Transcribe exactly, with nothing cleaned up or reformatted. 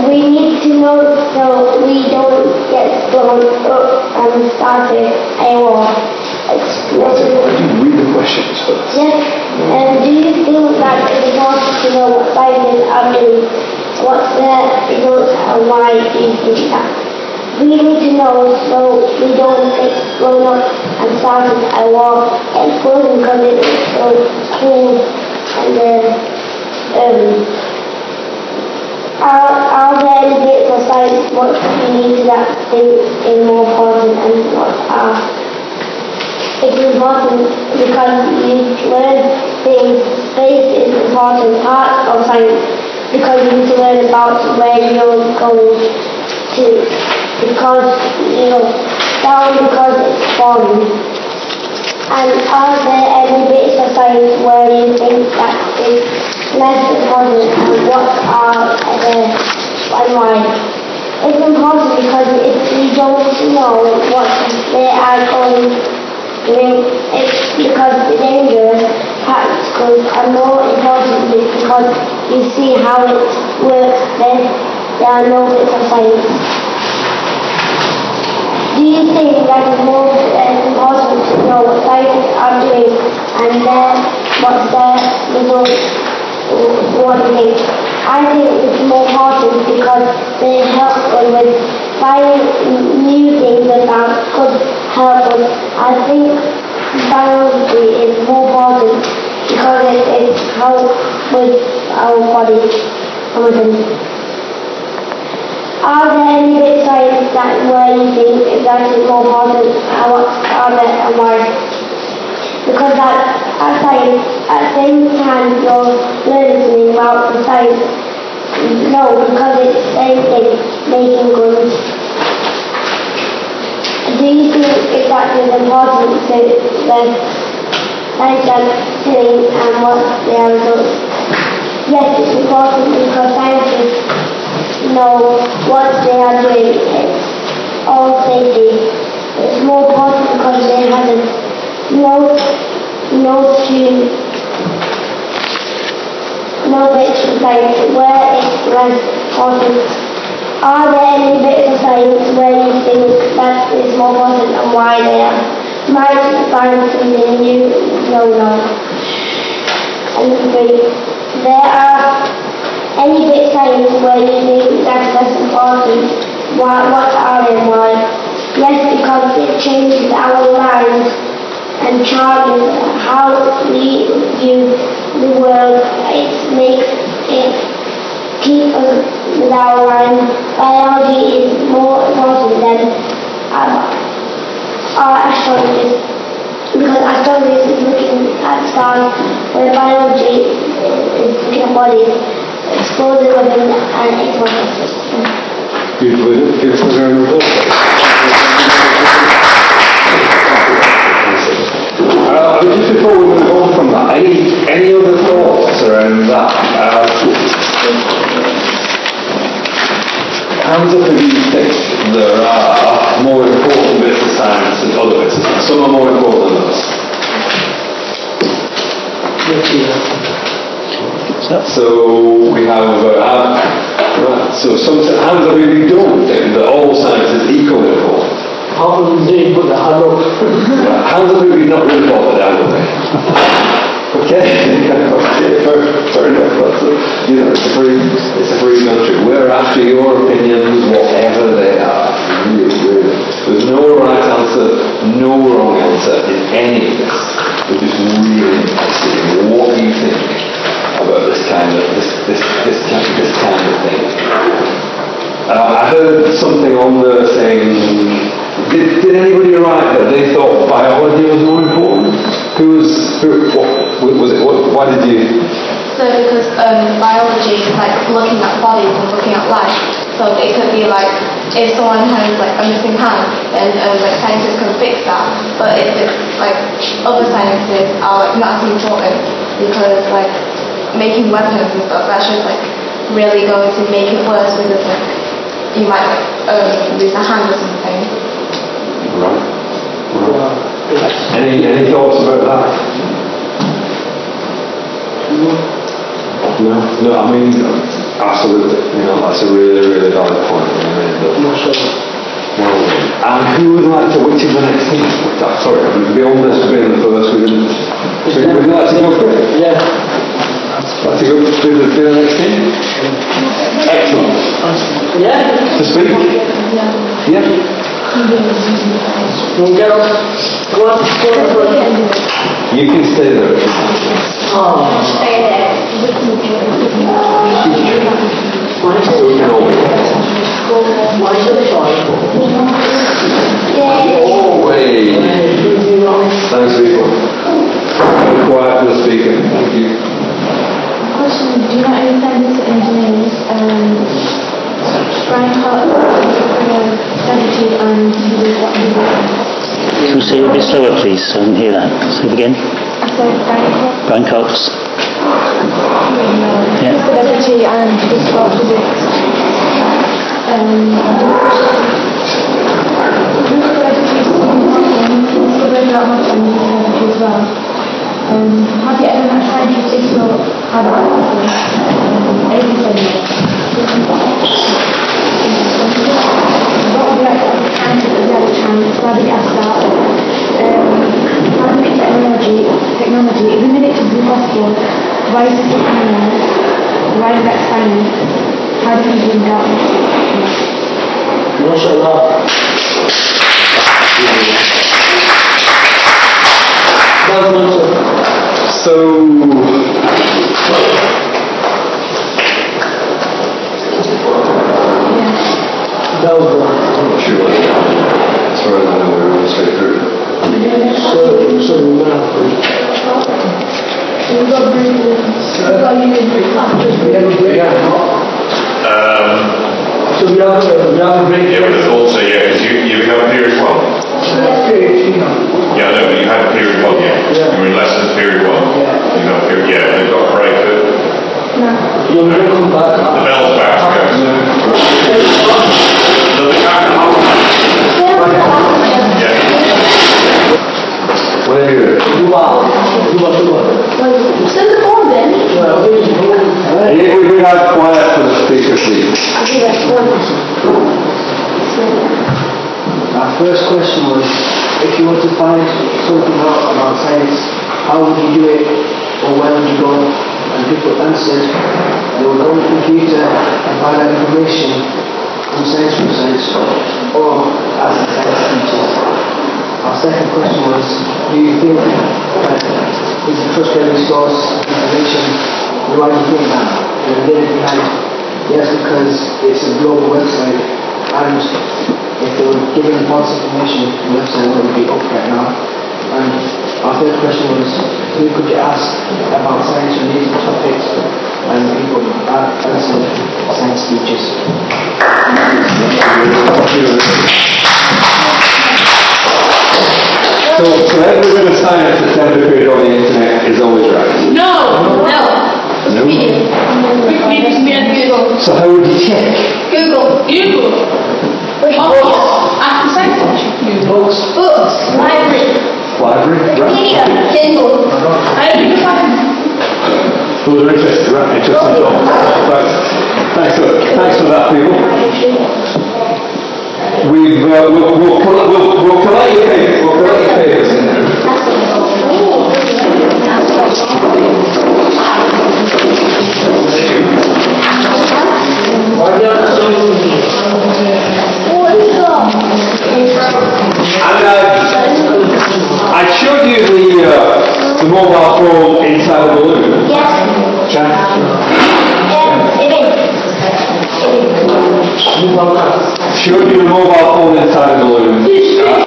we need to know so we don't get blown up and started a war. What? Read the questions first. Yes. Um, do you think that it's important to know what scientists are doing? What's their results and why do you think that? We need to know so we don't get blown up and started a war. Explosion because it's so cool and uh, um, are, are there any bits of science what you need to that think is more important and what are? It's important because you learn things. Space is an important part of science because you need to learn about where you're going to because you know down because it's boring. And are there any bits of science where you think that is less important and what are there and why? It's important because if you don't know what they are going it's because the dangerous particles are more important because you see how it works then there are no bits of science. Do you think that it's more uh, important to know what scientists are doing and then what's their results? What do you think? I think it's more important because they help us with finding new things that could help us. I think biology is more important because it, it helps with our body. Are there any bits of science that where you think that is more important and what are there and why? Because at, at science, at the same time you're learning something about the science. No, because it's the same thing, making guns. Do you think if that is important to the science are doing and what their results? Yes, it's important because scientists know what they are doing. It's all safety. It's more important because they have no, no to no bits of science where it's less important. Are there any bits of science where you think that is more important and why they are? Might find something new? No, no. And three, there are any bits of science where you think that is less important? Why, what are they and why? Yes, because it changes our lives and charges how we view the world. It makes it keep us with our lives. Biology is more important than our, our astronomy because astronomy is looking at stars where biology is looking at bodies, exploding weapons and explosives. Beautiful, beautiful, very important. Uh, just before we move on from that, any any other thoughts around that? Uh, hands up if you think there are more important bits of science than other bits of science. Some are more important than others. So we have uh, right. So some hands up if you don't think that all science is equally important. How do they put the hand up? Hands up if you've not really thought that out of it. Okay? Okay, fair, fair enough. That's a, you know, it's a free, it's a free country. We're after your opinions, whatever they are. Really, really. There's no right answer, no wrong answer in any of this. We're just really interested in what you think about this kind of this this this kind, this kind of thing. Uh, I heard something on there saying. Did, did anybody write that they thought biology was more important? Who was, who, what, was it, what, why did you? So because um, biology is like looking at bodies and looking at life. So it could be like, if someone has like a missing hand, then um, like scientists can fix that. But if it's like other sciences are like not as important because like making weapons and stuff, that's just like really going to make it worse because like you might like um, lose a hand or something. Right. Right. Any any thoughts about that? No, no. I mean, Absolutely. You know, that's a really, really valid point. Really Not sure. well done. And who would like to, which is the next thing? Oh, sorry, I mean, beyond this being the first, we didn't. So would you like to go for it? Yeah. Like to go do the, do the next thing? Excellent. Yeah? To speak? Yeah. We'll get on. Go on, go on, go on. You can stay there. Oh. So we can all be. Always. Thanks, people. Quiet for the speaker. Thank you. Question, do you not understand this engineers, um, Brian Hart, uh, strategy and he did what he did? Can you say it a bit slower, please? I didn't hear that. Say it again. I said Brian Hart, Brian Cox. yeah. Strategy and he did what he did. Um, as well. Um, have you ever met scientists if so had a practice? Um, eighty-seven years. What would you like to ask if you had a chance? Why did you ask that? Um, how do you think technology, technology, even if it is impossible, why is it becoming there? Why is that science? How do you bring that? Not sure. So, That was one. I'm not sure what's happening. As far as I know, we're all straight through. So, so now. We've got We have a break. Um, So we have a, we have a break. yeah, but it's also, yeah, because you, you have period one. Yeah, I know, but you had period one, yeah. Yeah. You were in lessons period one. Yeah. You have period, yeah, they've got a break. The You're going to come back. bell's back, yeah. They'll be back in half an hour. Yeah. Where are you? Dubai. Dubai, Dubai. Send the phone then. If we could have quiet for the speaker, please. Our first question was, if you want to find something out about science, how would you do it, or where would you go? And people answered, they would go on the computer and find out information from science websites, or ask the science teachers. Our second question was, do you think that is a trustworthy source of information? Why do you think that? And again, we had, yes, because it's a global website, and if they were giving false information, the website wouldn't be up right now. And our third question was, who could you ask about science-related topics? And people answered science teachers. So, so everything of science that's ever appeared on the internet is always right. No, no. No? Wikipedia and Google. So how would you check? Google. Google. Oh, ask the science teacher. Books. Books. Library. Library? Wikipedia. Right. Kindle. I don't think find Those are interesting, right? Interesting thoughts. Right. Thanks for, thanks for that, people. We've, uh, we'll, we'll, coll- we'll, we'll collect your papers. We'll collect your papers. Why do you have to show me? And uh, I showed you the, uh, the mobile phone inside the balloon. Yes. Jack? Yes, it is. It is. Showed you the mobile phone inside the balloon.